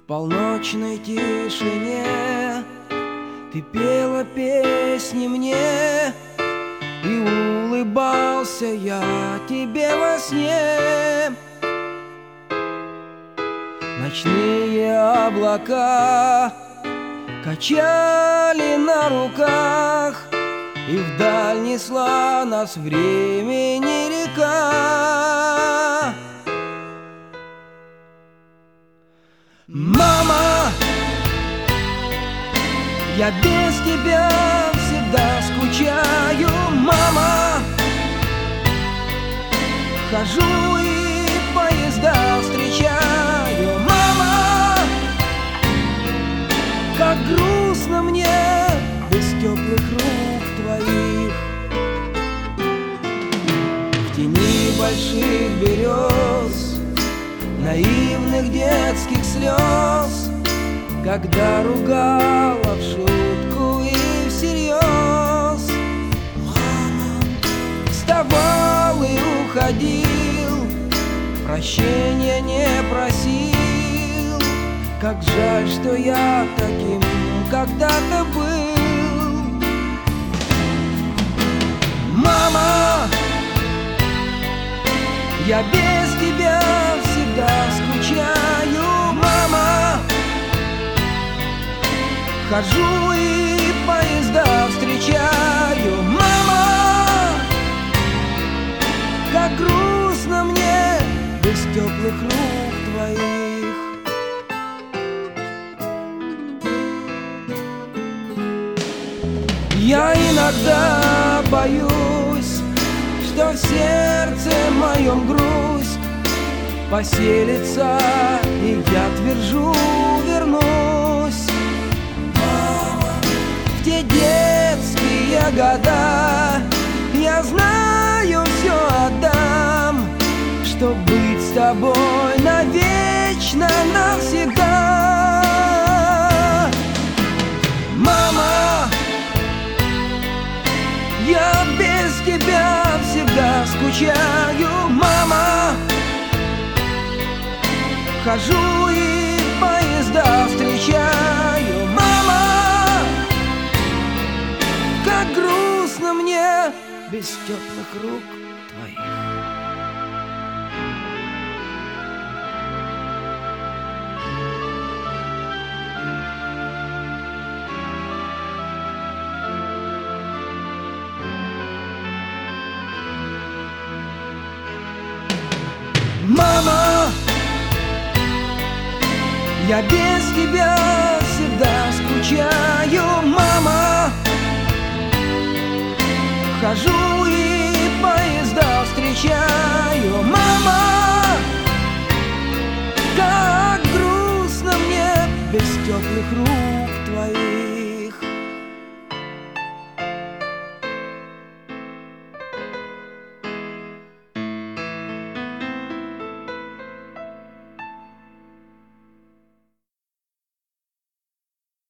полночной тишине ты пела песни мне, и улыбался я тебе во сне. Ночные облака качали на руках, и вдаль несла нас времени река. Мама, я без тебя всегда скучаю. Мама, хожу и поезда встречаю. Мама, как грустно мне без теплых рук твоих. В тени больших берез, наивных детских слез, когда ругала в шутку и всерьез. Мама, вставал и уходил, прощения не просил. Как жаль, что я таким когда-то был. Мама, я без тебя всегда скучаю. Мама, хожу и поезда встречаю. Мама, как грустно мне без теплых рук твоих. Я иногда боюсь, что в сердце моем грусть поселится, и я твержу, вернусь. В те детские года я знаю, все отдам, чтоб быть с тобой навечно, навсегда. Мама, я без тебя всегда скучаю. Мама, хожу и поезда встречаю. Мама, как грустно мне без теплых рук твоих. Мама, я без тебя всегда скучаю. Мама, хожу и поезда встречаю. Мама, как грустно мне без теплых рук твоих.